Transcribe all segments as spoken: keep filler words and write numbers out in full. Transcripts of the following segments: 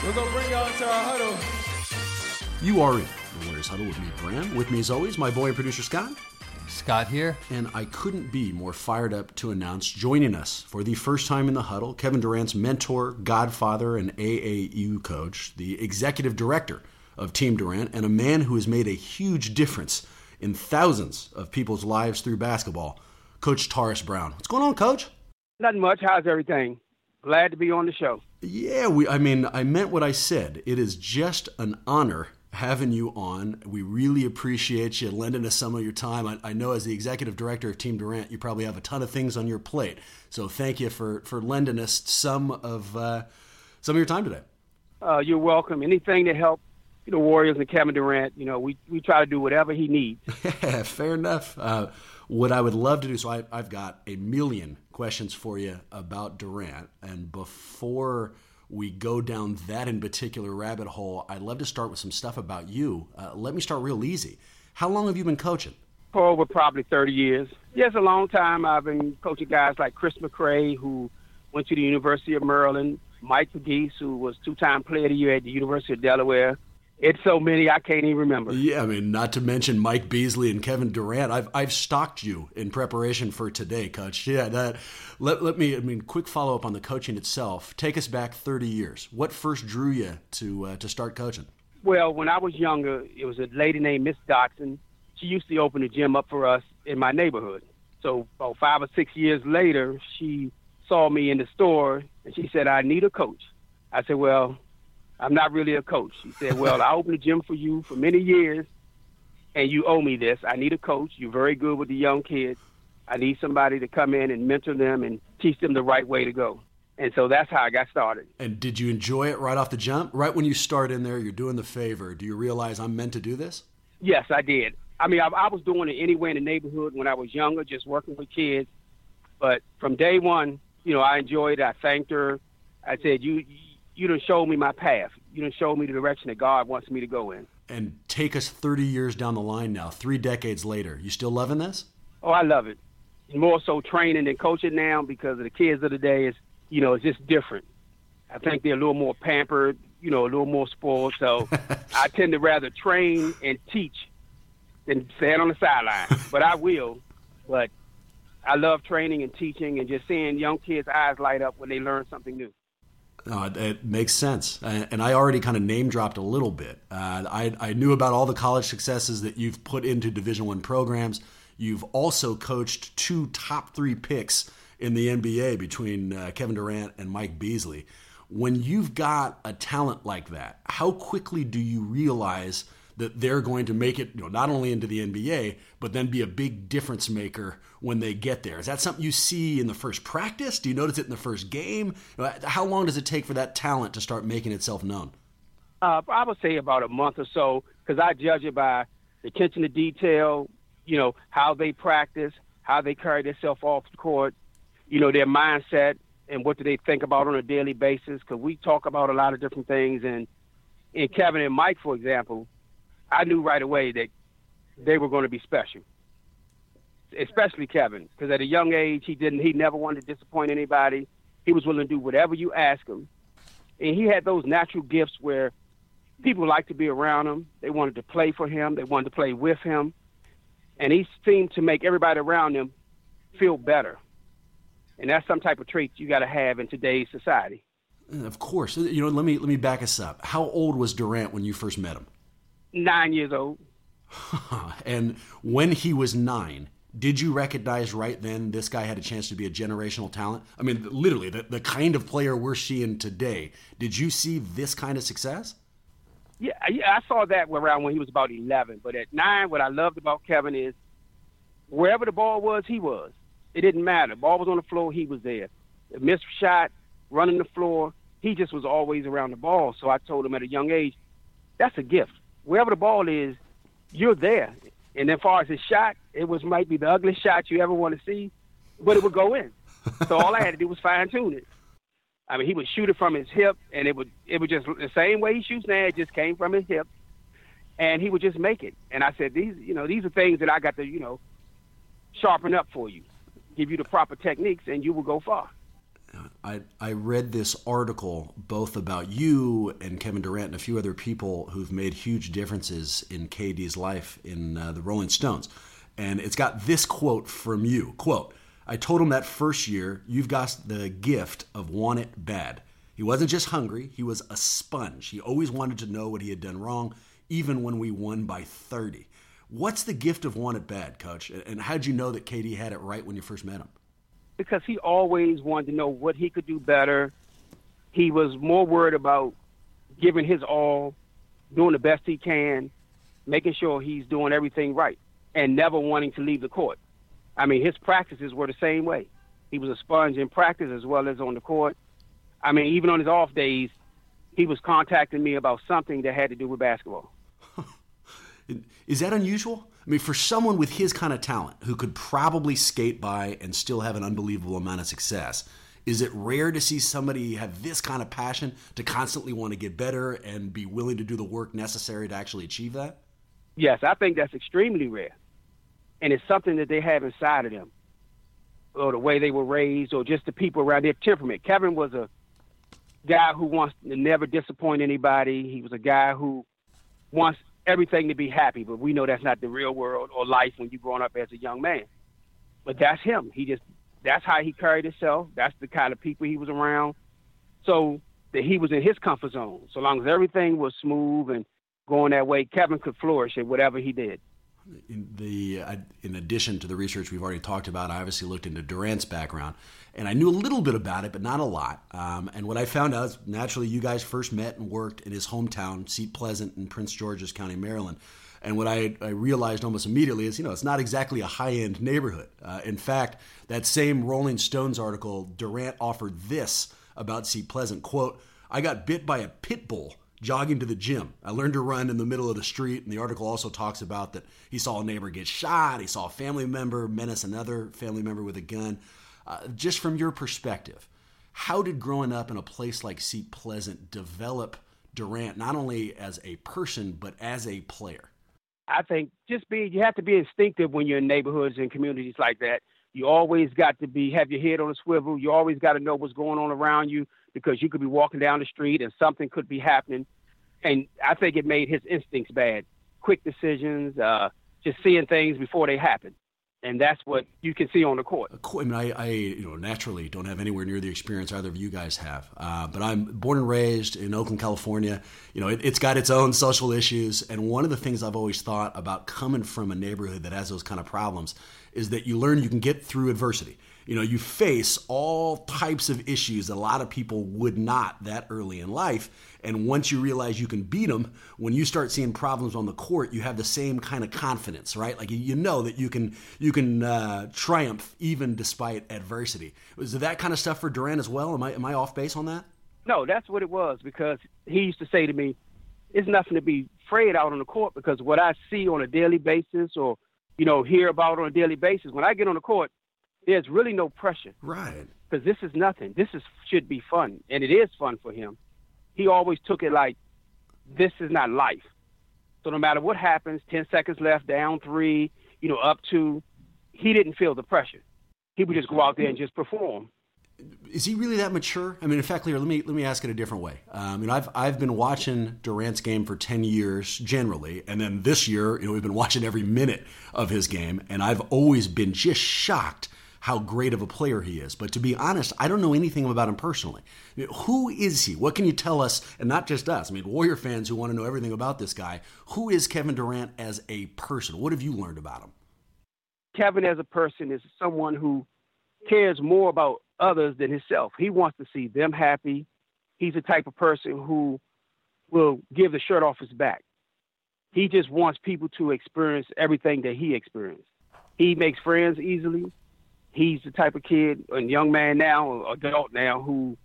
We're going to bring y'all into our huddle. You are in the Warriors Huddle with me, Bram. With me, as always, my boy and producer, Scott. Scott here. And I couldn't be more fired up to announce joining us for the first time in the huddle, Kevin Durant's mentor, godfather, and A A U coach, the executive director of Team Durant, and a man who has made a huge difference in thousands of people's lives through basketball, Coach Taurus Brown. What's going on, Coach? Nothing much. How's everything? Glad to be on the show. Yeah, we. I mean, I meant what I said. It is just an honor having you on. We really appreciate you lending us some of your time. I, I know as the executive director of Team Durant, you probably have a ton of things on your plate. So thank you for, for lending us some of uh, some of your time today. Uh, you're welcome. Anything to help the Warriors and Kevin Durant, you know, we, we try to do whatever he needs. Fair enough. Uh, what I would love to do, so I, I've got a million questions for you about Durant. And before we go down that in particular rabbit hole, I'd love to start with some stuff about you. Uh, let me start real easy. How long have you been coaching? For over probably thirty years. Yes, a long time. I've been coaching guys like Chris McCray, who went to the University of Maryland, Mike McGee, who was two-time player of the year at the University of Delaware. It's so many I can't even remember. Yeah, I mean, not to mention Mike Beasley and Kevin Durant. I've I've stalked you in preparation for today, Coach. Yeah, that. Let let me. I mean, quick follow up on the coaching itself. Take us back thirty years. What first drew you to uh, to start coaching? Well, when I was younger, it was a lady named Miss Dotson. She used to open the gym up for us in my neighborhood. So about five or six years later, she saw me in the store and she said, "I need a coach." I said, "Well, I'm not really a coach." She said, "Well, I opened a gym for you for many years, and you owe me this. I need a coach. You're very good with the young kids. I need somebody to come in and mentor them and teach them the right way to go." And so that's how I got started. And did you enjoy it right off the jump? Right when you start in there, you're doing the favor. Do you realize I'm meant to do this? Yes, I did. I mean, I, I was doing it anyway in the neighborhood when I was younger, just working with kids. But from day one, you know, I enjoyed it. I thanked her. I said, you you done showed me my path. You done showed me the direction that God wants me to go in. And take us thirty years down the line now, three decades later. You still loving this? Oh, I love it. More so training than coaching now because of the kids of the day is, you know, it's just different. I think they're a little more pampered, you know, a little more spoiled. So I tend to rather train and teach than stand on the sideline. But I will. But I love training and teaching and just seeing young kids' eyes light up when they learn something new. No, it, it makes sense. And I already kind of name dropped a little bit. Uh, I, I knew about all the college successes that you've put into Division I programs. You've also coached two top three picks in the N B A between uh, Kevin Durant and Mike Beasley. When you've got a talent like that, how quickly do you realize that they're going to make it, you know, not only into the N B A, but then be a big difference maker when they get there? Is that something you see in the first practice? Do you notice it in the first game? How long does it take for that talent to start making itself known? Uh, I would say about a month or so, because I judge it by the attention to detail, you know, how they practice, how they carry themselves off the court, you know, their mindset, and what do they think about on a daily basis, because we talk about a lot of different things. And in Kevin and Mike, for example, I knew right away that they were going to be special, especially Kevin, because at a young age, he didn't, he never wanted to disappoint anybody. He was willing to do whatever you ask him. And he had those natural gifts where people liked to be around him. They wanted to play for him. They wanted to play with him. And he seemed to make everybody around him feel better. And that's some type of trait you got to have in today's society. Of course. You know, let me let me back us up. How old was Durant when you first met him? Nine years old. And when he was nine, did you recognize right then this guy had a chance to be a generational talent? I mean, literally, the, the kind of player we're seeing today. Did you see this kind of success? Yeah, yeah, I saw that around when he was about eleven. But at nine, what I loved about Kevin is wherever the ball was, he was. It didn't matter. The ball was on the floor, he was there. A missed shot, running the floor, he just was always around the ball. So I told him at a young age, that's a gift. Wherever the ball is, you're there. And as far as his shot, it was might be the ugliest shot you ever want to see, but it would go in. So all I had to do was fine-tune it. I mean, he would shoot it from his hip, and it would it would just the same way he shoots now. It just came from his hip, and he would just make it. And I said, these, you know, these are things that I got to, you know, sharpen up for you, give you the proper techniques, and you will go far. I, I read this article both about you and Kevin Durant and a few other people who've made huge differences in K D's life in uh, the Rolling Stones. And it's got this quote from you. Quote, I told him that first year, you've got the gift of want it bad. He wasn't just hungry, he was a sponge. He always wanted to know what he had done wrong, even when we won by thirty. What's the gift of want it bad, Coach? And how'd you know that K D had it right when you first met him? Because he always wanted to know what he could do better. He was more worried about giving his all, doing the best he can, making sure he's doing everything right, and never wanting to leave the court. I mean, his practices were the same way. He was a sponge in practice as well as on the court. I mean, even on his off days, he was contacting me about something that had to do with basketball. Is that unusual? I mean, for someone with his kind of talent who could probably skate by and still have an unbelievable amount of success, is it rare to see somebody have this kind of passion to constantly want to get better and be willing to do the work necessary to actually achieve that? Yes, I think that's extremely rare. And it's something that they have inside of them, or the way they were raised, or just the people around their temperament. Kevin was a guy who wants to never disappoint anybody. He was a guy who wants everything to be happy, but we know that's not the real world or life when you're growing up as a young man. But that's him. He just, that's how he carried himself. That's the kind of people he was around. So that he was in his comfort zone. So long as everything was smooth and going that way, Kevin could flourish at whatever he did. In the uh, in addition to the research we've already talked about, I obviously looked into Durant's background, and I knew a little bit about it, but not a lot. Um, and what I found out is, naturally, you guys first met and worked in his hometown, Seat Pleasant in Prince George's County, Maryland. And what I, I realized almost immediately is, you know, it's not exactly a high-end neighborhood. Uh, in fact, that same Rolling Stones article, Durant offered this about Seat Pleasant, quote, I got bit by a pit bull jogging to the gym. I learned to run in the middle of the street, and the article also talks about that he saw a neighbor get shot, he saw a family member menace another family member with a gun. Uh, just from your perspective, how did growing up in a place like Seat Pleasant develop Durant, not only as a person, but as a player? I think just be, you have to be instinctive when you're in neighborhoods and communities like that. You always got to be, have your head on a swivel. You always got to know what's going on around you, because you could be walking down the street and something could be happening. And I think it made his instincts bad. Quick decisions, uh, just seeing things before they happen. And that's what you can see on the court. I mean, I, I you know, naturally don't have anywhere near the experience either of you guys have. Uh, but I'm born and raised in Oakland, California. You know, it, it's got its own social issues. And one of the things I've always thought about coming from a neighborhood that has those kind of problems is that you learn you can get through adversity. You know, you face all types of issues that a lot of people would not that early in life. And once you realize you can beat them, when you start seeing problems on the court, you have the same kind of confidence, right? Like you know that you can you can uh, triumph even despite adversity. Was it that kind of stuff for Durant as well? Am I am I off base on that? No, that's what it was, because he used to say to me, "It's nothing to be afraid out on the court, because what I see on a daily basis, or you know, hear about on a daily basis, when I get on the court, there's really no pressure." Right. Because this is nothing. This is should be fun, and it is fun for him. He always took it like, this is not life. So no matter what happens, ten seconds left, down three, you know, up two, he didn't feel the pressure. He would just go out there and just perform. Is he really that mature? I mean, in fact, Leo, let me let me ask it a different way. Um, you know, I've I've been watching Durant's game for ten years generally, and then this year, you know, we've been watching every minute of his game, and I've always been just shocked how great of a player he is. But to be honest, I don't know anything about him personally. I mean, who is he? What can you tell us? And not just us. I mean, Warrior fans who want to know everything about this guy. Who is Kevin Durant as a person? What have you learned about him? Kevin as a person is someone who cares more about others than himself. He wants to see them happy. He's the type of person who will give the shirt off his back. He just wants people to experience everything that he experienced. He makes friends easily. He's the type of kid, a young man now, or adult now, who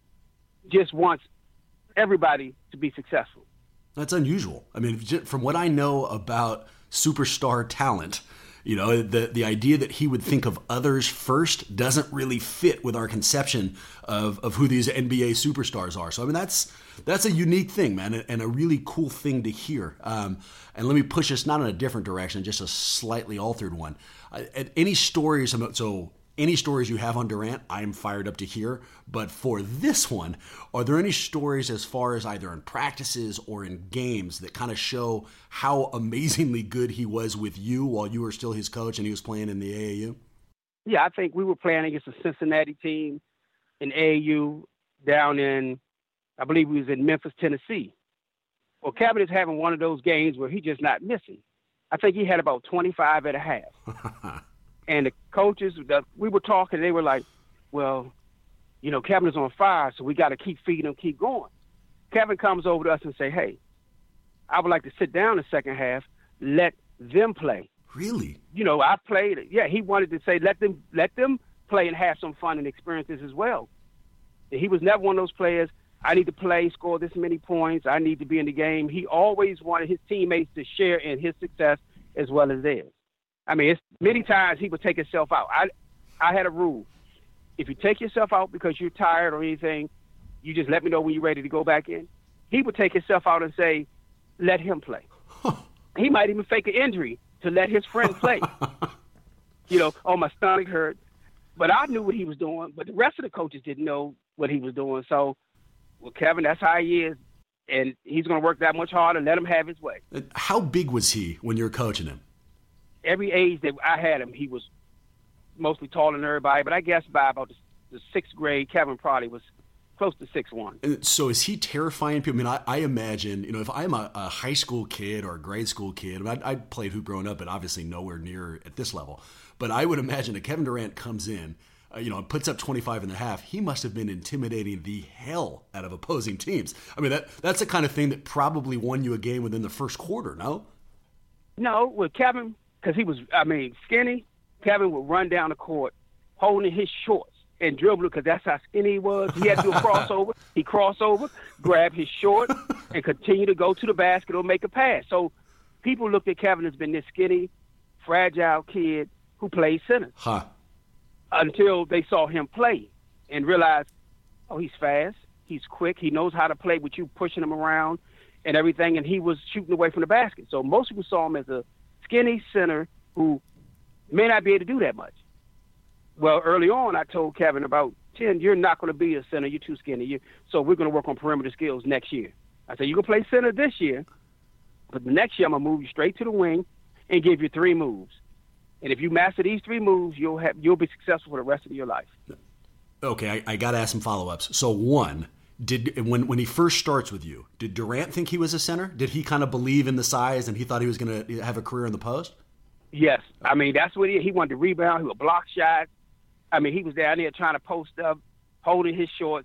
just wants everybody to be successful. That's unusual. I mean, from what I know about superstar talent, you know, the the idea that he would think of others first doesn't really fit with our conception of, of who these N B A superstars are. So, I mean, that's that's a unique thing, man, and a really cool thing to hear. Um, and let me push us not in a different direction, just a slightly altered one. Uh, any stories about, so any stories you have on Durant, I'm fired up to hear. But for this one, are there any stories as far as either in practices or in games that kind of show how amazingly good he was with you while you were still his coach and he was playing in the A A U? Yeah, I think we were playing against a Cincinnati team in A A U down in, I believe we was in Memphis, Tennessee. Well, Kevin is having one of those games where he's just not missing. I think he had about twenty-five at a half. And the coaches, the, we were talking, they were like, well, you know, Kevin is on fire, so we got to keep feeding him, keep going. Kevin comes over to us and say, hey, I would like to sit down the second half, let them play. Really? You know, I played it. Yeah, he wanted to say, let them let them play and have some fun and experiences as well. And he was never one of those players, I need to play, score this many points, I need to be in the game. He always wanted his teammates to share in his success as well as theirs. I mean, it's many times he would take himself out. I I had a rule. If you take yourself out because you're tired or anything, you just let me know when you're ready to go back in. He would take himself out and say, let him play. He might even fake an injury to let his friend play. You know, oh, my stomach hurt. But I knew what he was doing, but the rest of the coaches didn't know what he was doing. So, well, Kevin, that's how he is, and he's going to work that much harder. Let him have his way. How big was he when you were coaching him? Every age that I had him, he was mostly taller than everybody, but I guess by about the, the sixth grade, Kevin probably was close to six one. So is he terrifying people? I mean, I, I imagine, you know, if I'm a, a high school kid or a grade school kid, I, mean, I, I played hoop growing up, but obviously nowhere near at this level. But I would imagine that Kevin Durant comes in, uh, you know, puts up twenty-five and a half. He must have been intimidating the hell out of opposing teams. I mean, that that's the kind of thing that probably won you a game within the first quarter, no? No, with Kevin, because he was, I mean, skinny, Kevin would run down the court holding his shorts and dribble because that's how skinny he was. He had to do a crossover. He cross over, grab his short, and continue to go to the basket or make a pass. So people looked at Kevin as being this skinny, fragile kid who plays center. Huh. Until they saw him play and realized, oh, he's fast, he's quick, he knows how to play with you pushing him around and everything, and he was shooting away from the basket. So most people saw him as a skinny center who may not be able to do that much. Well, early on, I told Kevin about ten, you're not going to be a center, you're too skinny, you, so we're going to work on perimeter skills next year. I said, you can play center this year, but the next year I'm going to move you straight to the wing and give you three moves. And if you master these three moves, you'll have you'll be successful for the rest of your life. Okay, I, I got to ask some follow-ups. So one, did when when he first starts with you, did Durant think he was a center? Did he kind of believe in the size and he thought he was going to have a career in the post? Yes. I mean, that's what he he wanted to rebound. He would block shots. I mean, he was down there trying to post up, holding his shorts.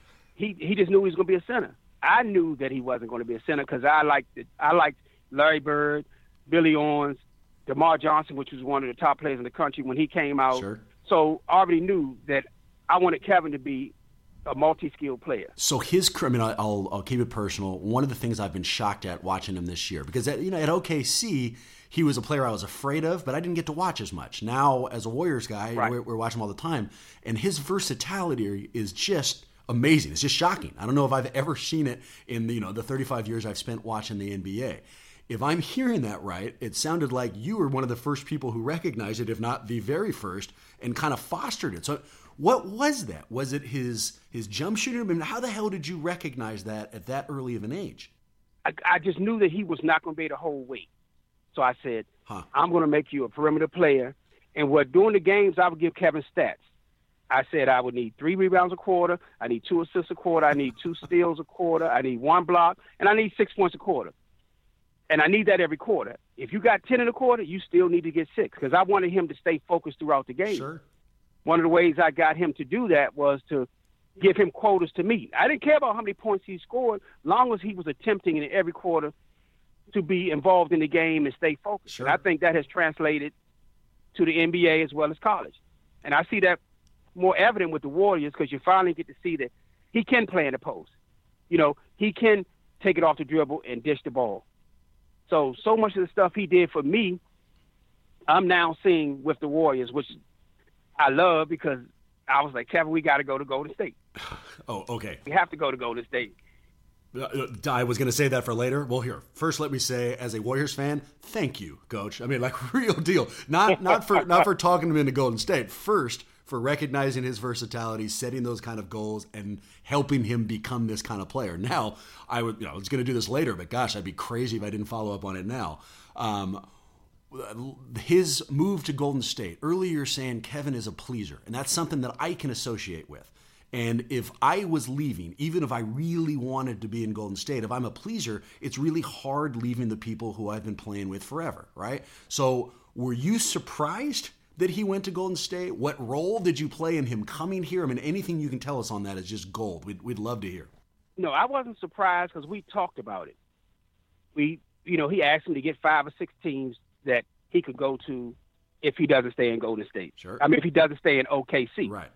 He he just knew he was going to be a center. I knew that he wasn't going to be a center because I liked it. I liked Larry Bird, Billy Owens, DeMar Johnson, which was one of the top players in the country when he came out. Sure. So I already knew that I wanted Kevin to be a multi-skilled player. So his, I mean, I'll I'll keep it personal. One of the things I've been shocked at watching him this year, because at, you know at O K C he was a player I was afraid of, but I didn't get to watch as much. Now as a Warriors guy, right. we're, we're watching him all the time, and his versatility is just amazing. It's just shocking. I don't know if I've ever seen it in the, you know the thirty-five years I've spent watching the N B A. If I'm hearing that right, it sounded like you were one of the first people who recognized it, if not the very first, and kind of fostered it. So what was that? Was it his his jump shooting? I mean, how the hell did you recognize that at that early of an age? I, I just knew that he was not going to be able to hold weight. So I said, huh. I'm going to make you a perimeter player. And what during the games, I would give Kevin stats. I said I would need three rebounds a quarter. I need two assists a quarter. I need two steals a quarter. I need one block. And I need six points a quarter. And I need that every quarter. If you got ten in a quarter, you still need to get six because I wanted him to stay focused throughout the game. Sure. One of the ways I got him to do that was to give him quotas to meet. I didn't care about how many points he scored, long as he was attempting in every quarter to be involved in the game and stay focused. Sure. And I think that has translated to the N B A as well as college. And I see that more evident with the Warriors because you finally get to see that he can play in the post. You know, he can take it off the dribble and dish the ball. So, so much of the stuff he did for me, I'm now seeing with the Warriors, which I love because I was like, Kevin, we got to go to Golden State. Oh, okay. We have to go to Golden State. Uh, I was going to say that for later. Well, here, first let me say, as a Warriors fan, thank you, Coach. I mean, like, real deal. Not not for not for talking him into Golden State. First, for recognizing his versatility, setting those kind of goals, and helping him become this kind of player. Now, I would, you know, I was going to do this later, but gosh, I'd be crazy if I didn't follow up on it now. Um, his move to Golden State, earlier you're saying Kevin is a pleaser, and that's something that I can associate with. And if I was leaving, even if I really wanted to be in Golden State, if I'm a pleaser, it's really hard leaving the people who I've been playing with forever, right? So were you surprised that he went to Golden State? What role did you play in him coming here? I mean, anything you can tell us on that is just gold. We'd, we'd love to hear. No, I wasn't surprised because we talked about it. We, you know, he asked him to get five or six teams that he could go to if he doesn't stay in Golden State. Sure. I mean, if he doesn't stay in O K C. Right.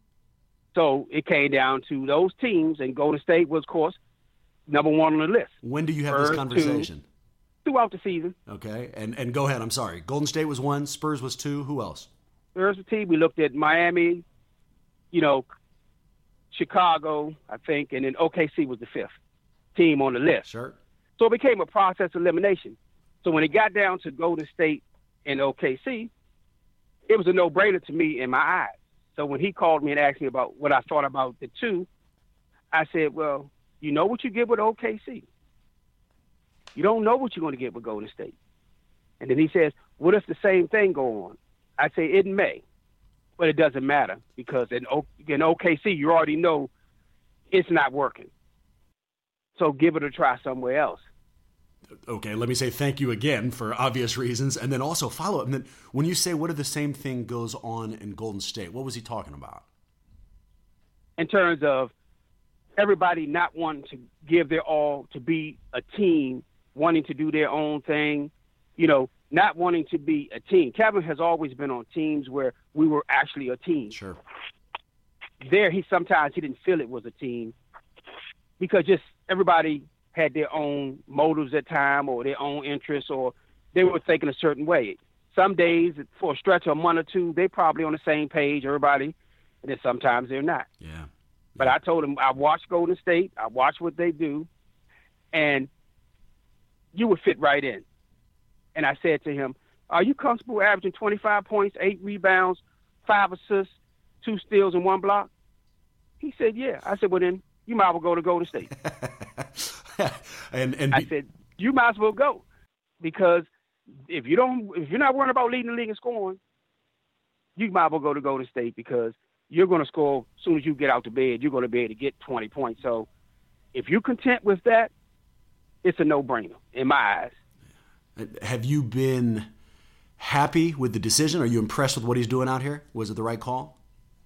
So it came down to those teams, and Golden State was, of course, number one on the list. When do you have Spurs this conversation? Two, throughout the season. Okay, and and go ahead. I'm sorry. Golden State was one. Spurs was two. Who else? Spurs was team. We looked at Miami, you know, Chicago, I think, and then O K C was the fifth team on the list. Sure. So it became a process of elimination. So when it got down to Golden State and O K C, it was a no-brainer to me in my eyes. So when he called me and asked me about what I thought about the two, I said, well, you know what you get with O K C. You don't know what you're going to get with Golden State. And then he says, what if the same thing go on? I say, it may, but it doesn't matter because in, o- in O K C, you already know it's not working. So give it a try somewhere else. Okay, let me say thank you again for obvious reasons, and then also follow up. And then when you say what if the same thing goes on in Golden State, what was he talking about? In terms of everybody not wanting to give their all to be a team, wanting to do their own thing, you know, not wanting to be a team. Kevin has always been on teams where we were actually a team. Sure. There, he sometimes he didn't feel it was a team because just everybody had their own motives at time or their own interests, or they were thinking a certain way. Some days, for a stretch of a month or two, they're probably on the same page, everybody, and then sometimes they're not. Yeah. yeah. But I told him, I watched Golden State, I watched what they do, and you would fit right in. And I said to him, are you comfortable averaging twenty-five points, eight rebounds, five assists, two steals, and one block? He said, yeah. I said, well, then you might as well go to Golden State. and and I said, you might as well go, because if you don't, if you're not worrying about leading the league in scoring, you might as well go to Golden State because you're going to score as soon as you get out to bed. You're going to be able to get twenty points. So if you're content with that, it's a no-brainer in my eyes. Have you been happy with the decision? Are you impressed with what he's doing out here? Was it the right call?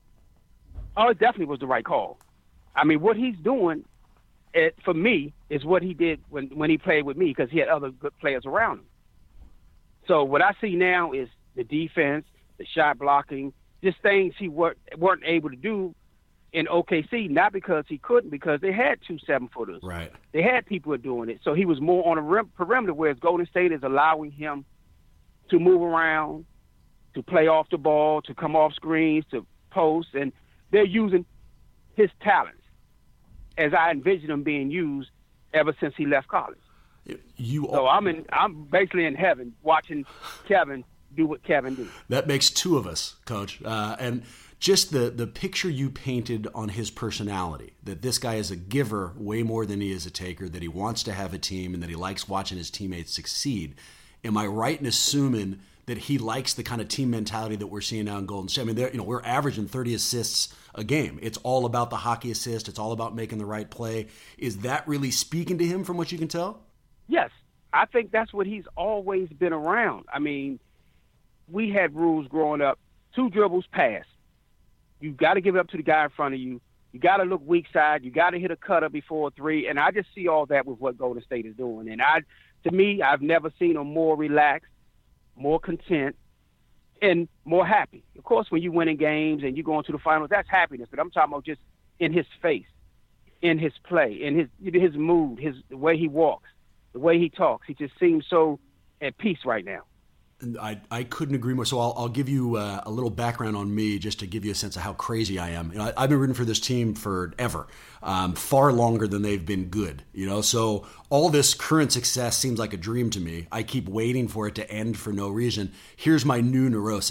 Oh, it definitely was the right call. I mean, what he's doing, it, for me, is what he did when, when he played with me because he had other good players around him. So what I see now is the defense, the shot blocking, just things he weren't, weren't able to do in O K C, not because he couldn't, because they had two seven-footers. Right. They had people doing it. So he was more on a rim, perimeter, whereas Golden State is allowing him to move around, to play off the ball, to come off screens, to post, and they're using his talents as I envision him being used ever since he left college. You so I'm in. I'm basically in heaven watching Kevin do what Kevin did. That makes two of us, Coach. Uh, and just the, the picture you painted on his personality, that this guy is a giver way more than he is a taker, that he wants to have a team, and that he likes watching his teammates succeed. Am I right in assuming that he likes the kind of team mentality that we're seeing now in Golden State? I mean, you know, we're averaging thirty assists a game. It's all about the hockey assist. It's all about making the right play. Is that really speaking to him from what you can tell? Yes. I think that's what he's always been around. I mean, we had rules growing up, two dribbles pass. You got to give it up to the guy in front of you. You got to look weak side. You got to hit a cutter before three. And I just see all that with what Golden State is doing. And I, to me, I've never seen him more relaxed, more content, and more happy. Of course, when you winning games and you go into the finals, that's happiness. But I'm talking about just in his face, in his play, in his his mood, his the way he walks, the way he talks. He just seems so at peace right now. I, I couldn't agree more. So I'll, I'll give you uh, a little background on me just to give you a sense of how crazy I am. You know, I, I've been rooting for this team forever, um, far longer than they've been good. You know, so all this current success seems like a dream to me. I keep waiting for it to end for no reason. Here's my new neurosis.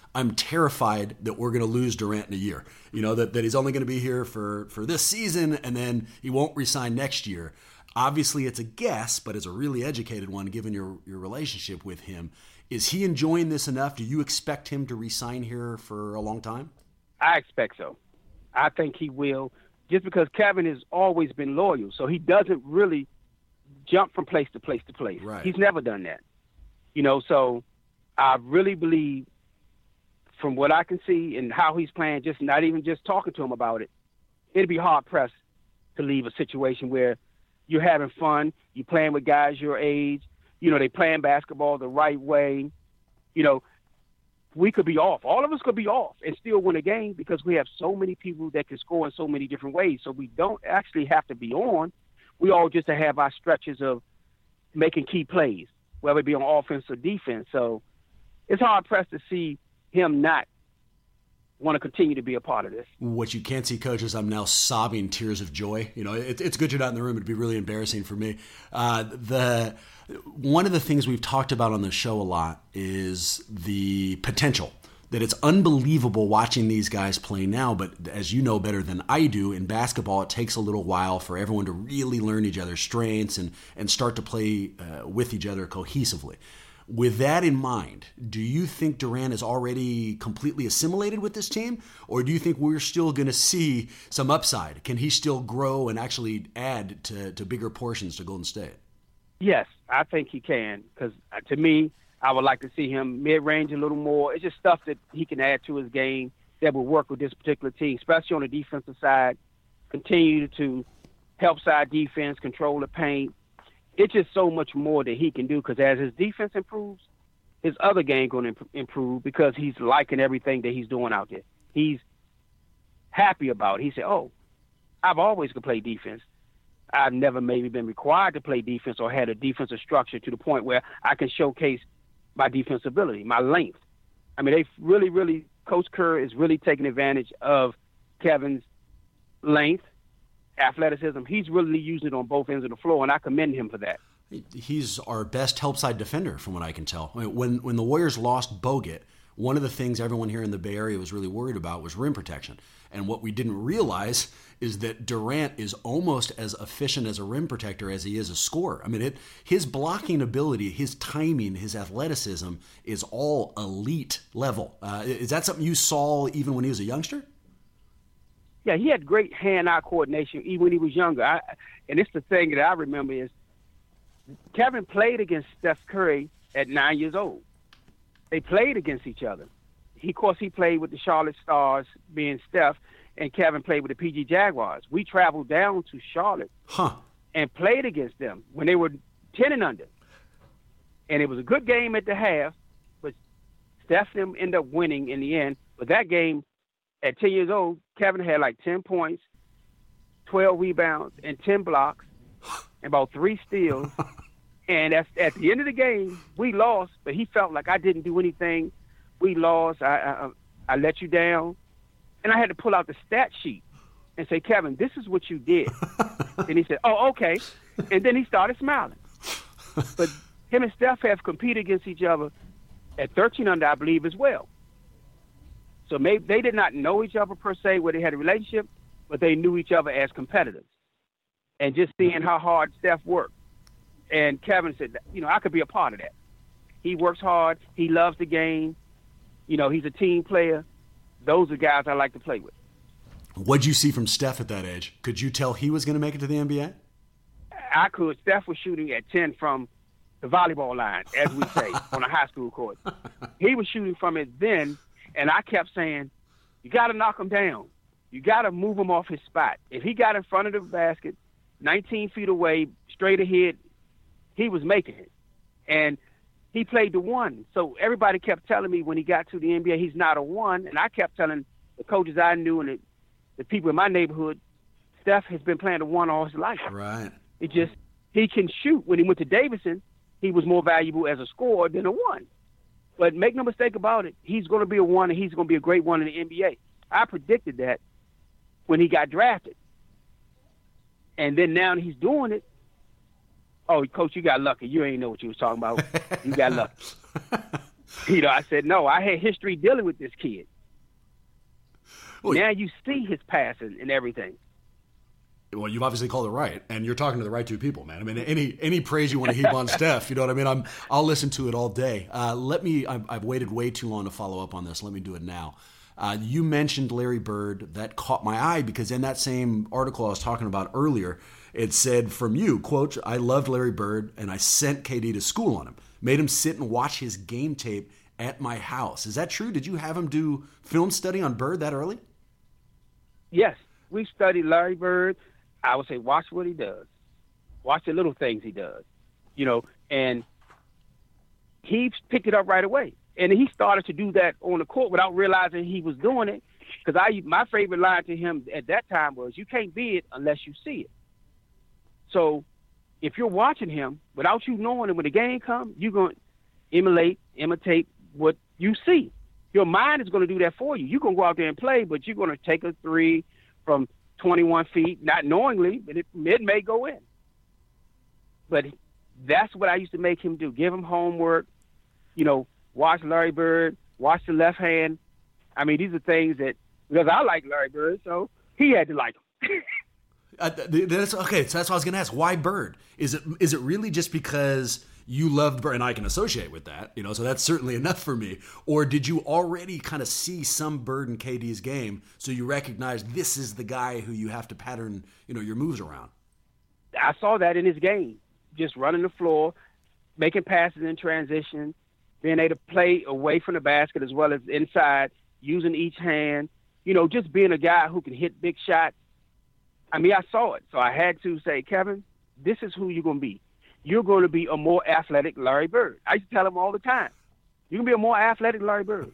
I'm terrified that we're going to lose Durant in a year. You know, that, that he's only going to be here for, for this season and then he won't re-sign next year. Obviously, it's a guess, but it's a really educated one given your, your relationship with him. Is he enjoying this enough? Do you expect him to re-sign here for a long time? I expect so. I think he will, just because Kevin has always been loyal, so he doesn't really jump from place to place to place. Right. He's never done that. You know, so I really believe, from what I can see and how he's playing, just not even just talking to him about it, it'd be hard-pressed to leave a situation where you're having fun, you're playing with guys your age, you know, they playing basketball the right way. You know, we could be off. All of us could be off and still win a game because we have so many people that can score in so many different ways. So we don't actually have to be on. We all just have our stretches of making key plays, whether it be on offense or defense. So it's hard-pressed to see him not want to continue to be a part of this. What you can't see, Coach, is I'm now sobbing tears of joy. You know, it, it's good you're not in the room. It'd be really embarrassing for me. Uh, the one of the things we've talked about on the show a lot is the potential. That it's unbelievable watching these guys play now, but as you know better than I do, in basketball, it takes a little while for everyone to really learn each other's strengths and, and start to play uh, with each other cohesively. With that in mind, do you think Durant is already completely assimilated with this team, or do you think we're still going to see some upside? Can he still grow and actually add to, to bigger portions to Golden State? Yes, I think he can, because to me, I would like to see him mid-range a little more. It's just stuff that he can add to his game that will work with this particular team, especially on the defensive side. Continue to help side defense, control the paint. It's just so much more that he can do, because as his defense improves, his other game going to improve because he's liking everything that he's doing out there. He's happy about it. He said, oh, I've always could play defense. I've never maybe been required to play defense or had a defensive structure to the point where I can showcase my defense ability, my length. I mean, they really, really, Coach Kerr is really taking advantage of Kevin's length, athleticism. He's really using it on both ends of the floor, and I commend him for that. He's our best help side defender, from what I can tell. I mean, when when the Warriors lost Bogut, one of the things everyone here in the Bay Area was really worried about was rim protection. And what we didn't realize is that Durant is almost as efficient as a rim protector as he is a scorer. I mean, it, his blocking ability, his timing, his athleticism is all elite level. Uh, is that something you saw even when he was a youngster? Yeah, he had great hand-eye coordination even when he was younger. I, and it's the thing that I remember is Kevin played against Steph Curry at nine years old. They played against each other. He, of course, he played with the Charlotte Stars, being Steph, and Kevin played with the P G Jaguars. We traveled down to Charlotte huh. and played against them when they were ten and under. And it was a good game at the half, but Steph and them ended up winning in the end. But that game, at ten years old, Kevin had like ten points, twelve rebounds, and ten blocks, and about three steals. And at, at the end of the game, we lost, but he felt like I didn't do anything. We lost. I, I, I let you down. And I had to pull out the stat sheet and say, Kevin, this is what you did. And he said, oh, okay. And then he started smiling. But him and Steph have competed against each other at thirteen under, I believe, as well. So maybe they did not know each other per se where they had a relationship, but they knew each other as competitors. And just seeing how hard Steph worked. And Kevin said, you know, I could be a part of that. He works hard. He loves the game. You know, he's a team player. Those are guys I like to play with. What'd you see from Steph at that age? Could you tell he was going to make it to the N B A? I could. Steph was shooting at ten from the volleyball line, as we say, on a high school court. He was shooting from it then, and I kept saying, you got to knock him down. You got to move him off his spot. If he got in front of the basket, nineteen feet away, straight ahead, he was making it. And he played the one. So everybody kept telling me when he got to the N B A, he's not a one. And I kept telling the coaches I knew and the, the people in my neighborhood, Steph has been playing the one all his life. Right. It just, he can shoot. When he went to Davidson, he was more valuable as a scorer than a one. But make no mistake about it, he's going to be a one, and he's going to be a great one in the N B A. I predicted that when he got drafted. And then now he's doing it. Oh, Coach, you got lucky. You ain't know what you was talking about. You got lucky. You know, I said, no, I had history dealing with this kid. Well, now you see his passing and everything. Well, you've obviously called it right, and you're talking to the right two people, man. I mean, any any praise you want to heap on Steph, you know what I mean? I'm I'll listen to it all day. Uh, let me. I've, I've waited way too long to follow up on this. Let me do it now. Uh, you mentioned Larry Bird. That caught my eye because in that same article I was talking about earlier, it said from you, quote, "I loved Larry Bird, and I sent K D to school on him. Made him sit and watch his game tape at my house." Is that true? Did you have him do film study on Bird that early? Yes, we studied Larry Bird. I would say watch what he does. Watch the little things he does, you know, and he picked it up right away. And he started to do that on the court without realizing he was doing it. Because I, my favorite line to him at that time was, "You can't be it unless you see it." So if you're watching him without you knowing it, when the game comes, you're going to emulate, imitate what you see. Your mind is going to do that for you. You're going to go out there and play, but you're going to take a three from twenty-one feet, not knowingly, but it, it may go in. But that's what I used to make him do. Give him homework, you know, watch Larry Bird, watch the left hand. I mean, these are things that, because I like Larry Bird, so he had to like him. uh, that's, okay, so that's what I was going to ask. Why Bird? Is it is it really just because you loved Bird, and I can associate with that, you know, so that's certainly enough for me. Or did you already kind of see some Bird in K D's game, so you recognize this is the guy who you have to pattern, you know, your moves around? I saw that in his game, just running the floor, making passes in transition, being able to play away from the basket as well as inside, using each hand, you know, just being a guy who can hit big shots. I mean, I saw it, so I had to say, Kevin, this is who you're going to be. You're going to be a more athletic Larry Bird. I used to tell him all the time, you can be a more athletic Larry Bird.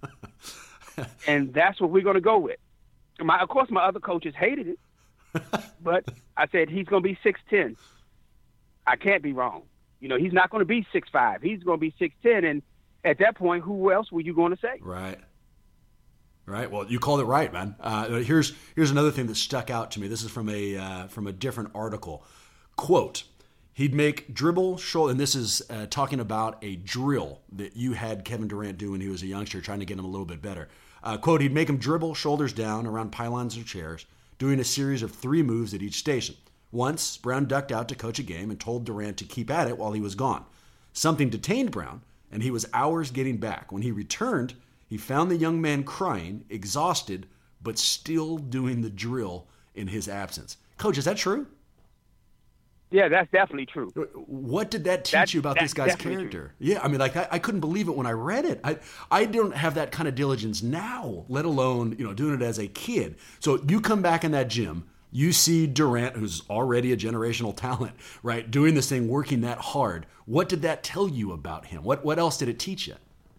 And that's what we're going to go with. My, of course, my other coaches hated it, but I said, he's going to be six ten. I can't be wrong. You know, he's not going to be six five. He's going to be six ten. And at that point, who else were you going to say? Right. Right. Well, you called it right, man. Uh, here's here's another thing that stuck out to me. This is from a uh, from a different article. Quote, he'd make dribble, shoulder, and this is uh, talking about a drill that you had Kevin Durant do when he was a youngster, trying to get him a little bit better. Uh, quote, he'd make him dribble, shoulders down, around pylons or chairs, doing a series of three moves at each station. Once, Brown ducked out to coach a game and told Durant to keep at it while he was gone. Something detained Brown, and he was hours getting back. When he returned, he found the young man crying, exhausted, but still doing the drill in his absence. Coach, is that true? Yeah, that's definitely true. What did that teach That's, you about this guy's character? True. Yeah, I mean, like I, I couldn't believe it when I read it. I I don't have that kind of diligence now, let alone, you know, doing it as a kid. So you come back in that gym, you see Durant, who's already a generational talent, right, doing this thing, working that hard. What did that tell you about him? What what else did it teach you?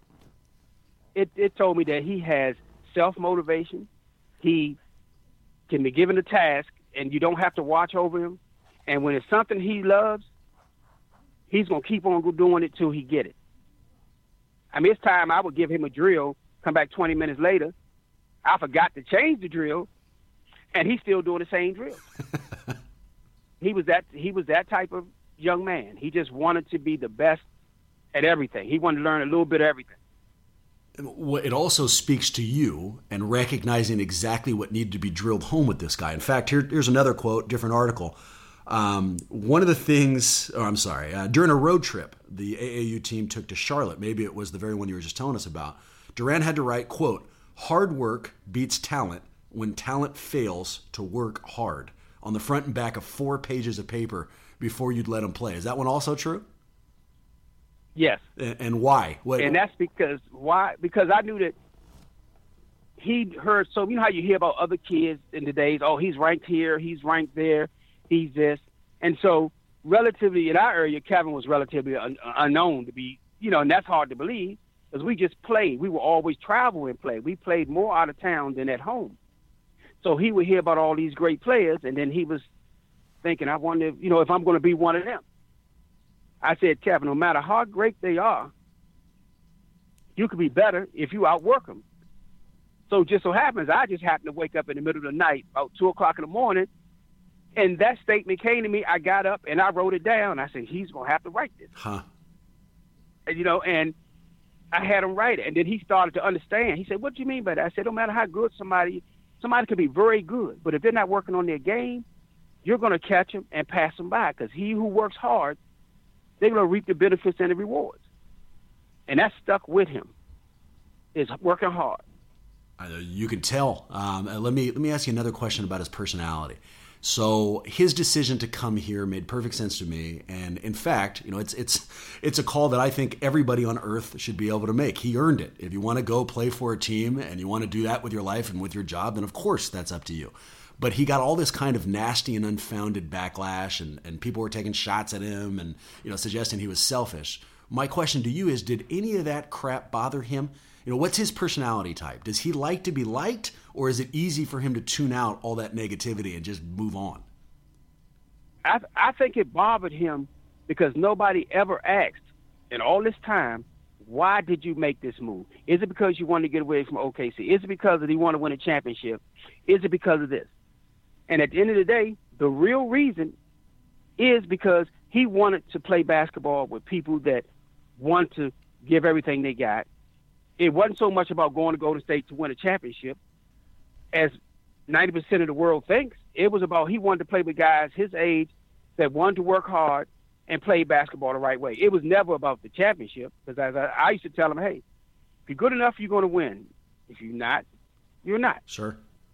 It it told me that he has self-motivation. He can be given a task, and you don't have to watch over him. And when it's something he loves, he's going to keep on doing it till he get it. I mean, it's time I would give him a drill, come back twenty minutes later. I forgot to change the drill, and he's still doing the same drill. he was that he was that type of young man. He just wanted to be the best at everything. He wanted to learn a little bit of everything. It also speaks to you and recognizing exactly what needed to be drilled home with this guy. In fact, here, here's another quote, different article. Um, one of the things, oh, I'm sorry, uh, during a road trip, the A A U team took to Charlotte. Maybe it was the very one you were just telling us about. Durant had to write, quote, hard work beats talent when talent fails to work hard, on the front and back of four pages of paper before you'd let him play. Is that one also true? Yes. And, and why? What, and that's because, why? Because I knew that he heard, so you know how you hear about other kids in the days, oh, he's ranked here, he's ranked there, he's this. And so relatively in our area, Kevin was relatively un- unknown to be, you know, and that's hard to believe because we just played. We were always travel and play. We played more out of town than at home. So he would hear about all these great players, and then he was thinking, I wonder, you know, if I'm going to be one of them. I said, Kevin, no matter how great they are, you could be better if you outwork them. So just so happens, I just happened to wake up in the middle of the night, about two o'clock in the morning, and that statement came to me. I got up and I wrote it down. I said, he's going to have to write this. Huh. And, you know, and I had him write it. And then he started to understand. He said, what do you mean by that? I said, no matter how good somebody, somebody could be very good, but if they're not working on their game, you're going to catch them and pass them by, because he who works hard, they're going to reap the benefits and the rewards. And that stuck with him, is working hard. Uh, you can tell. Um, let me let me ask you another question about his personality. So his decision to come here made perfect sense to me, and in fact, you know, it's it's it's a call that I think everybody on earth should be able to make. He earned it. If you want to go play for a team and you want to do that with your life and with your job, then of course that's up to you. But he got all this kind of nasty and unfounded backlash, and, and people were taking shots at him and, you know, suggesting he was selfish. My question to you is, did any of that crap bother him? You know, what's his personality type? Does he like to be liked, or is it easy for him to tune out all that negativity and just move on? I, I think it bothered him because nobody ever asked in all this time, why did you make this move? Is it because you wanted to get away from O K C? Is it because he wanted to win a championship? Is it because of this? And at the end of the day, the real reason is because he wanted to play basketball with people that want to give everything they got. It wasn't so much about going to Golden State to win a championship, as ninety percent of the world thinks. It was about he wanted to play with guys his age that wanted to work hard and play basketball the right way. It was never about the championship, because as I, I used to tell him, hey, if you're good enough, you're going to win. If you're not, you're not. Sure.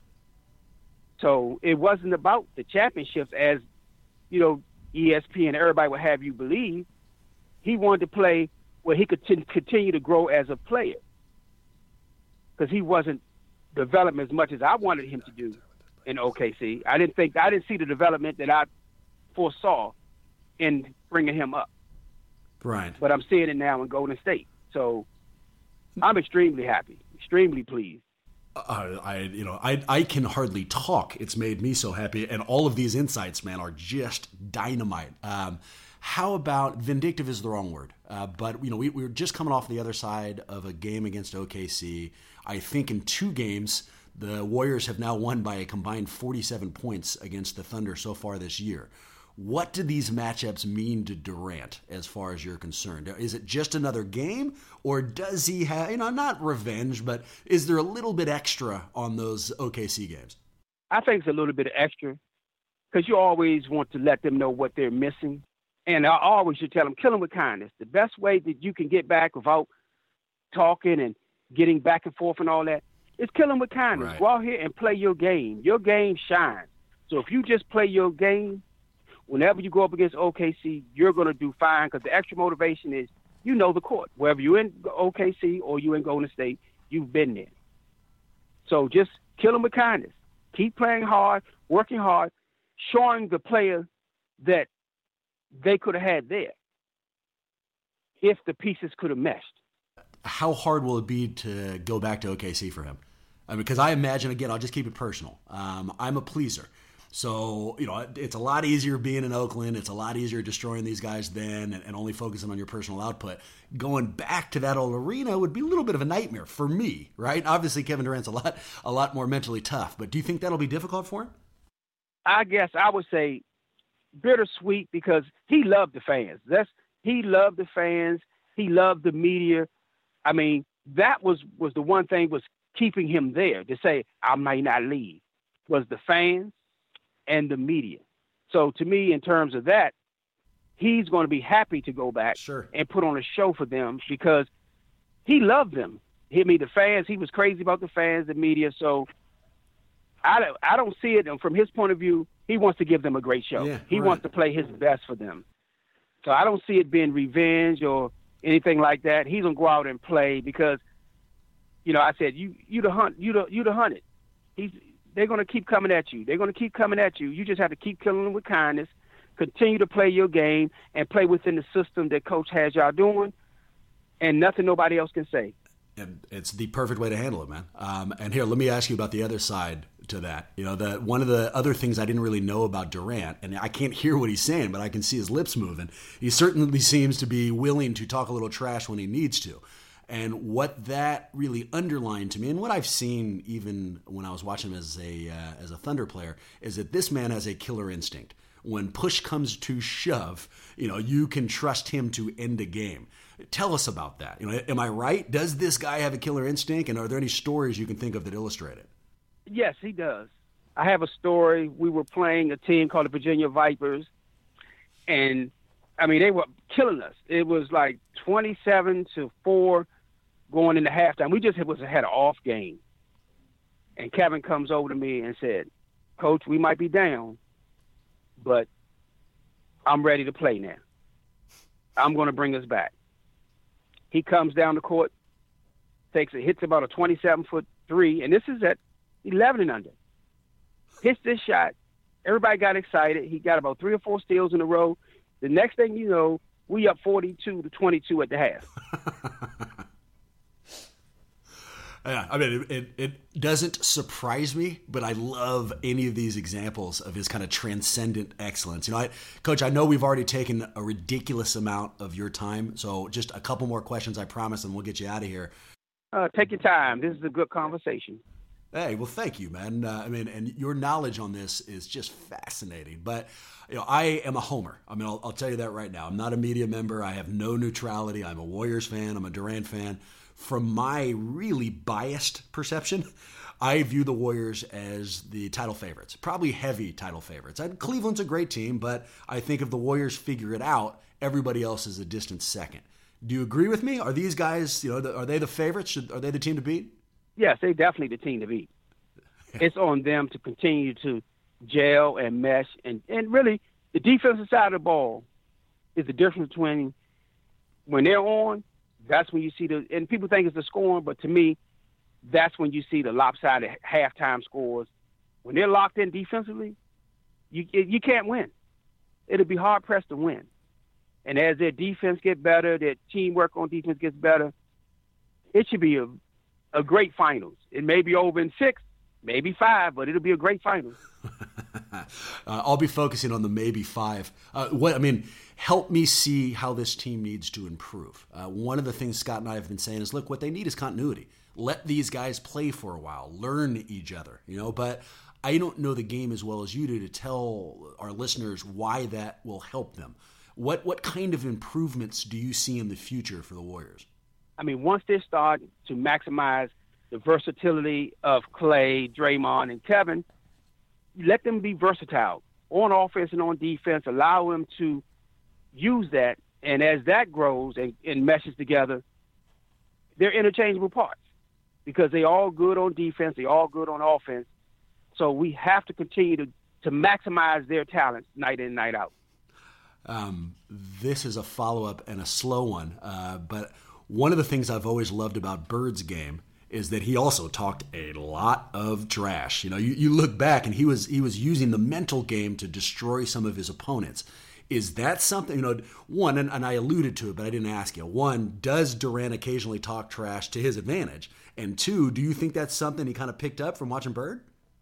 So it wasn't about the championships, as, you know, E S P N and everybody would have you believe. He wanted to play where he could t- continue to grow as a player, because he wasn't developing as much as I wanted him to do in O K C. I didn't think I didn't see the development that I foresaw in bringing him up. Right. But I'm seeing it now in Golden State. So I'm extremely happy, extremely pleased. Uh, I, you know, I, I can hardly talk. It's made me so happy, and all of these insights, man, are just dynamite. Um, how about vindictive is the wrong word, uh, but you know, we, we were just coming off the other side of a game against O K C. I think in two games, the Warriors have now won by a combined forty-seven points against the Thunder so far this year. What do these matchups mean to Durant as far as you're concerned? Is it just another game, or does he have, you know, not revenge, but is there a little bit extra on those O K C games? I think it's a little bit extra, because you always want to let them know what they're missing. And I always should tell them, kill them with kindness. The best way that you can get back without talking and getting back and forth and all that is kill them with kindness. Right. Go out here and play your game. Your game shines. So if you just play your game, whenever you go up against O K C, you're going to do fine, because the extra motivation is, you know the court. Whether you're in O K C or you in Golden State, you've been there. So just kill them with kindness. Keep playing hard, working hard, showing the player that they could have had there if the pieces could have meshed. How hard will it be to go back to O K C for him? I mean, because I imagine, again, I'll just keep it personal. Um, I'm a pleaser. So, you know, it's a lot easier being in Oakland. It's a lot easier destroying these guys then and, and only focusing on your personal output. Going back to that old arena would be a little bit of a nightmare for me, right? Obviously, Kevin Durant's a lot, a lot more mentally tough. But do you think that'll be difficult for him? I guess I would say bittersweet, because he loved the fans. That's he loved the fans. He loved the media. I mean, that was, was the one thing was keeping him there, to say, I might not leave, was the fans and the media. So to me, in terms of that, he's going to be happy to go back sure. and put on a show for them, because he loved them. I mean, the fans, he was crazy about the fans, the media. So I don't, I don't see it. And from his point of view, he wants to give them a great show. Yeah, he right. wants to play his best for them. So I don't see it being revenge or anything like that. He's going to go out and play, because, you know, I said, you, you the hunt, you the, you the hunted. He's, they're going to keep coming at you. They're going to keep coming at you. You just have to keep killing them with kindness, continue to play your game, and play within the system that Coach has y'all doing, and nothing nobody else can say. And it's the perfect way to handle it, man. Um, and here, let me ask you about the other side to that. You know, the one of the other things I didn't really know about Durant, and I can't hear what he's saying, but I can see his lips moving. He certainly seems to be willing to talk a little trash when he needs to. And what that really underlined to me, and what I've seen even when I was watching him as a uh, as a Thunder player, is that this man has a killer instinct. when push comes to shove, you know, you can trust him to end a game. Tell us about that. You know, am I right? Does this guy have a killer instinct? And are there any stories you can think of that illustrate it? Yes, he does. I have a story. We were playing a team called the Virginia Vipers, and I mean, they were killing us. It was like twenty-seven to four going into halftime. We just was had an off game. And Kevin comes over to me and said, Coach, we might be down, but I'm ready to play now. I'm going to bring us back. He comes down the court, takes it, hits about a twenty-seven-foot three, and this is at eleven and under. Hits this shot. Everybody got excited. He got about three or four steals in a row. The next thing you know, we up forty-two to twenty-two at the half. Yeah, I mean, it, it, it doesn't surprise me, but I love any of these examples of his kind of transcendent excellence. You know, I, Coach, I know we've already taken a ridiculous amount of your time, so just a couple more questions, I promise, and we'll get you out of here. Uh, take your time. This is a good conversation. Hey, well, thank you, man. Uh, I mean, and your knowledge on this is just fascinating. But, you know, I am a homer. I mean, I'll, I'll tell you that right now. I'm not a media member. I have no neutrality. I'm a Warriors fan. I'm a Durant fan. From my really biased perception, I view the Warriors as the title favorites, probably heavy title favorites. And Cleveland's a great team, but I think if the Warriors figure it out, everybody else is a distant second. Do you agree with me? Are these guys, you know, the, are they the favorites? Should, are they the team to beat? Yes, they're definitely the team to beat. It's on them to continue to gel and mesh. And, and really, the defensive side of the ball is the difference between when they're on, that's when you see the – and people think it's the scoring, but to me, that's when you see the lopsided halftime scores. When they're locked in defensively, you you can't win. It'll be hard-pressed to win. And as their defense gets better, their teamwork on defense gets better, it should be a, a great finals. It may be over in six, maybe five, but it'll be a great finals. uh, I'll be focusing on the maybe five. Uh, what I mean, help me see how this team needs to improve. Uh, one of the things Scott and I have been saying is, look, what they need is continuity. Let these guys play for a while, learn each other, you know. But I don't know the game as well as you do to tell our listeners why that will help them. What what kind of improvements do you see in the future for the Warriors? I mean, once they start to maximize the versatility of Clay, Draymond, and Kevin, let them be versatile on offense and on defense. Allow them to use that, and as that grows and, and meshes together, they're interchangeable parts because they all good on defense, they all good on offense. So we have to continue to, to maximize their talents night in, night out. Um, this is a follow-up and a slow one, uh, but one of the things I've always loved about Bird's game is that he also talked a lot of trash. You know, you, you look back and he was he was using the mental game to destroy some of his opponents. Is that something, you know, one, and, and I alluded to it, but I didn't ask you. One, does Durant occasionally talk trash to his advantage? And two, do you think that's something he kind of picked up from watching Bird?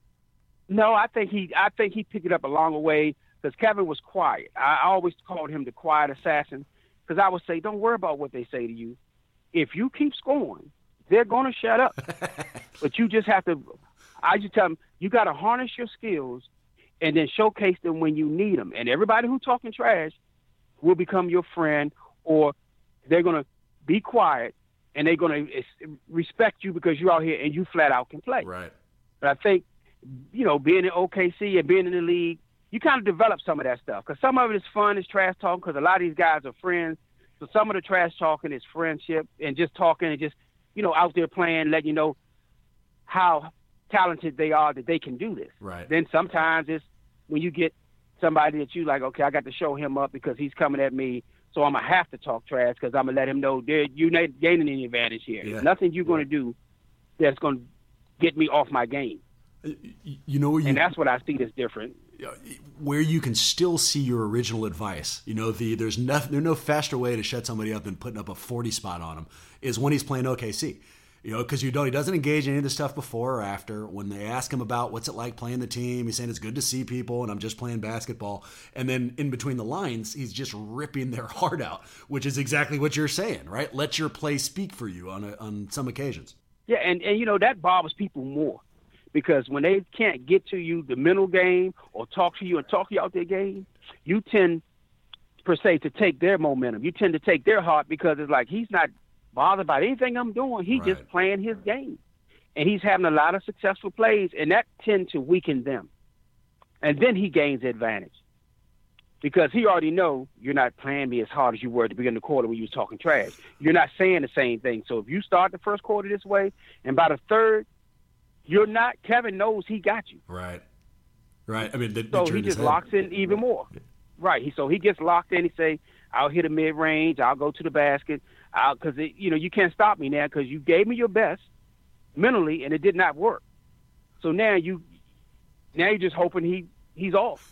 No, I think he I think he picked it up along the way because Kevin was quiet. I always called him the quiet assassin because I would say, don't worry about what they say to you. If you keep scoring, they're going to shut up. But you just have to – I just tell them, you got to harness your skills and then showcase them when you need them. And everybody who's talking trash will become your friend, or they're going to be quiet and they're going to respect you because you're out here and you flat out can play. Right. But I think, you know, being in O K C and being in the league, you kind of develop some of that stuff because some of it is fun, it's trash talking because a lot of these guys are friends. So some of the trash talking is friendship and just talking and just, you know, out there playing, letting you know how talented they are that they can do this. Right. Then sometimes it's when you get somebody that you like, okay, I got to show him up because he's coming at me, so I'm going to have to talk trash because I'm going to let him know you're not gaining any advantage here. Yeah. There's nothing you're going to do that's going to get me off my game. You know, you, and that's what I see that's different. Where you can still see your original advice. You know, the there's no, there's no faster way to shut somebody up than putting up a forty spot on him is when he's playing O K C. You know, because you don't, he doesn't engage in any of the stuff before or after. When they ask him about what's it like playing the team, he's saying it's good to see people and I'm just playing basketball. And then in between the lines, he's just ripping their heart out, which is exactly what you're saying, right? Let your play speak for you on a, on some occasions. Yeah, and, and, you know, that bothers people more because when they can't get to you, the mental game, or talk to you and talk you out their game, you tend, per se, to take their momentum. You tend to take their heart because it's like he's not bothered by anything I'm doing. He's Right. just playing his game. And he's having a lot of successful plays, and that tends to weaken them. And then he gains advantage because he already know you're not playing me as hard as you were at the beginning of the quarter when you was talking trash. You're not saying the same thing. So if you start the first quarter this way, and by the third, you're not – Kevin knows he got you. Right. Right. I mean, the, So the he just locks in even more. Right. He So he gets locked in. He say, I'll hit a mid-range. I'll go to the basket. Because, you know, you can't stop me now because you gave me your best mentally, and it did not work. So now you now you're just hoping he he's off.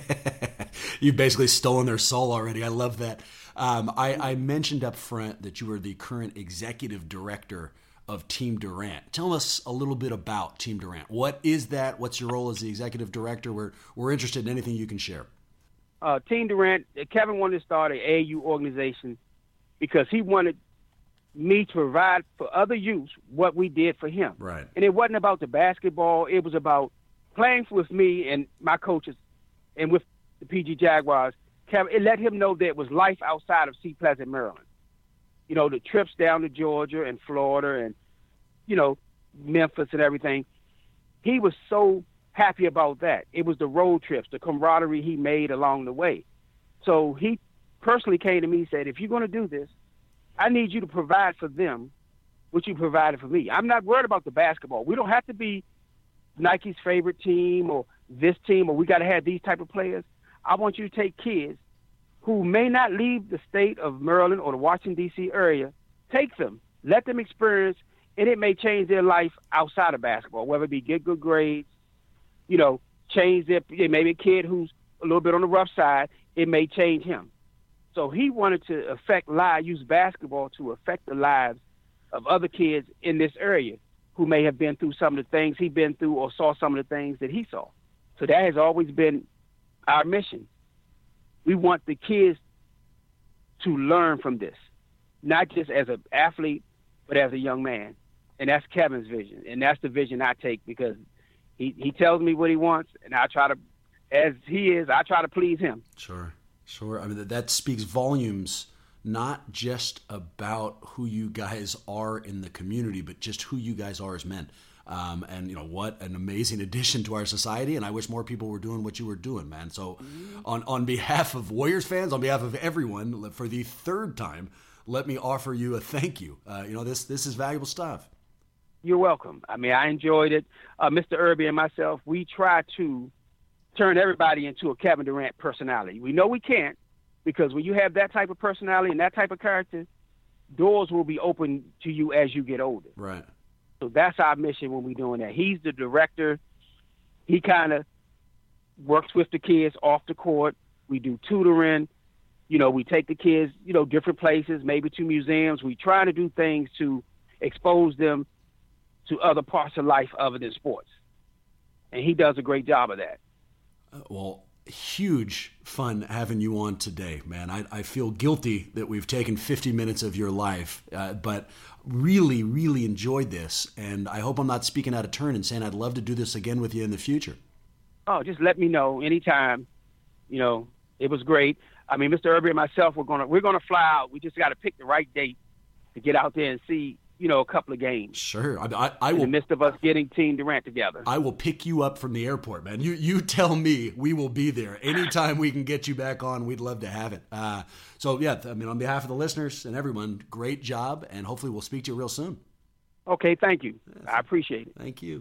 You've basically stolen their soul already. I love that. Um, I, I mentioned up front that you are the current executive director of Team Durant. Tell us a little bit about Team Durant. What is that? What's your role as the executive director? We're we're interested in anything you can share. Uh, Team Durant, Kevin wanted to start an A A U organization because he wanted me to provide for other youths what we did for him. Right. And it wasn't about the basketball. It was about playing with me and my coaches and with the P G Jaguars. Kevin, it let him know there was life outside of Seat Pleasant, Maryland. You know, the trips down to Georgia and Florida and, you know, Memphis and everything. He was so happy about that. It was the road trips, the camaraderie he made along the way. So he personally came to me and said, if you're going to do this, I need you to provide for them what you provided for me. I'm not worried about the basketball. We don't have to be Nike's favorite team or this team or we got to have these type of players. I want you to take kids who may not leave the state of Maryland or the Washington, D C area, take them, let them experience, and it may change their life outside of basketball, whether it be get good grades, you know, change their, maybe a kid who's a little bit on the rough side, it may change him. So he wanted to affect lives, use basketball to affect the lives of other kids in this area who may have been through some of the things he'd been through or saw some of the things that he saw. So that has always been our mission. We want the kids to learn from this, not just as an athlete, but as a young man. And that's Kevin's vision. And that's the vision I take because he, he tells me what he wants, and I try to, as he is, I try to please him. Sure. Sure. I mean, that speaks volumes, not just about who you guys are in the community, but just who you guys are as men. Um, and, you know, what an amazing addition to our society. And I wish more people were doing what you were doing, man. So on, on behalf of Warriors fans, on behalf of everyone, for the third time, let me offer you a thank you. Uh, you know, this this is valuable stuff. You're welcome. I mean, I enjoyed it. Uh, Mister Irby and myself, we try to turn everybody into a Kevin Durant personality. We know we can't because when you have that type of personality and that type of character, doors will be open to you as you get older. Right. So that's our mission when we're doing that. He's the director. He kind of works with the kids off the court. We do tutoring. You know, we take the kids, you know, different places, maybe to museums. We try to do things to expose them to other parts of life other than sports. And he does a great job of that. Well, huge fun having you on today, man. I, I feel guilty that we've taken fifty minutes of your life, uh, but really, really enjoyed this. And I hope I'm not speaking out of turn and saying I'd love to do this again with you in the future. Oh, just let me know anytime. You know, it was great. I mean, Mister Irby and myself, we're gonna we're gonna fly out. We just got to pick the right date to get out there and see, you know, a couple of games. Sure. I, I, I in will, the midst of us getting Team Durant together. I will pick you up from the airport, man. You you tell me, we will be there. Anytime we can get you back on, we'd love to have it. Uh, so, yeah, I mean, on behalf of the listeners and everyone, great job, and hopefully we'll speak to you real soon. Okay, thank you. I appreciate it. Thank you.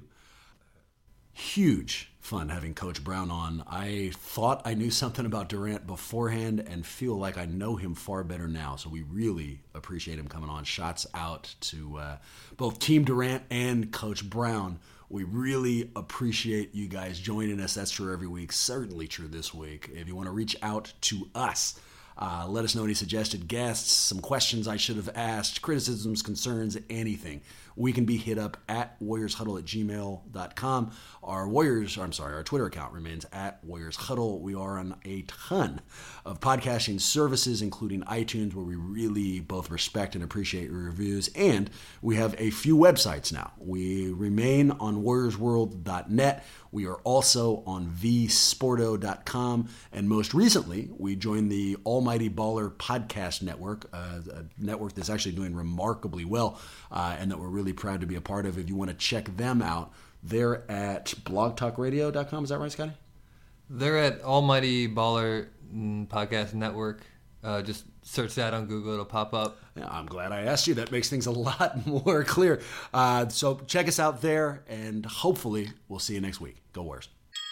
Huge fun having Coach Brown on. I thought I knew something about Durant beforehand and feel like I know him far better now. So we really appreciate him coming on. Shots out to uh, both Team Durant and Coach Brown. We really appreciate you guys joining us. That's true every week. Certainly true this week. If you want to reach out to us, Uh, let us know any suggested guests, some questions I should have asked, criticisms, concerns, anything. We can be hit up at warriors huddle at gmail dot com. Our Warriors, I'm sorry, our Twitter account remains at Warriors Huddle. We are on a ton of podcasting services, including iTunes, where we really both respect and appreciate your reviews. And we have a few websites now. We remain on warriors world dot net. We are also on v sporto dot com. And most recently, we joined the Almighty Baller Podcast Network, uh, a network that's actually doing remarkably well uh, and that we're really proud to be a part of. If you want to check them out, they're at blog talk radio dot com. Is that right, Scotty? They're at Almighty Baller Podcast Network. Uh, just search that on Google. It'll pop up. Yeah, I'm glad I asked you. That makes things a lot more clear. Uh, so check us out there, and hopefully we'll see you next week. Go Warriors.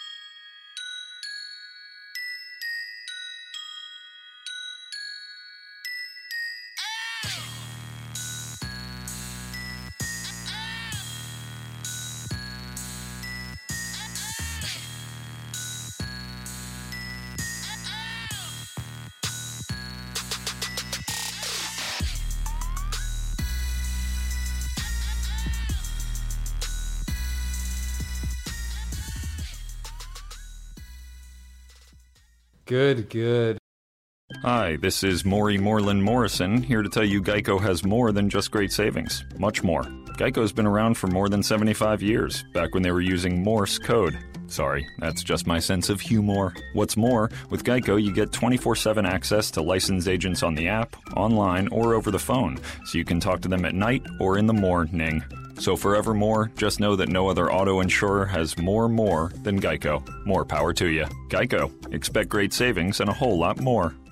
Good, good. Hi, this is Maury Moreland Morrison, here to tell you Geico has more than just great savings. Much more. Geico's been around for more than seventy-five years, back when they were using Morse code. Sorry, that's just my sense of humor. What's more, with Geico you get twenty-four seven access to licensed agents on the app, online, or over the phone, so you can talk to them at night or in the morning. So forevermore, just know that no other auto insurer has more more than Geico. More power to you. Geico. Expect great savings and a whole lot more.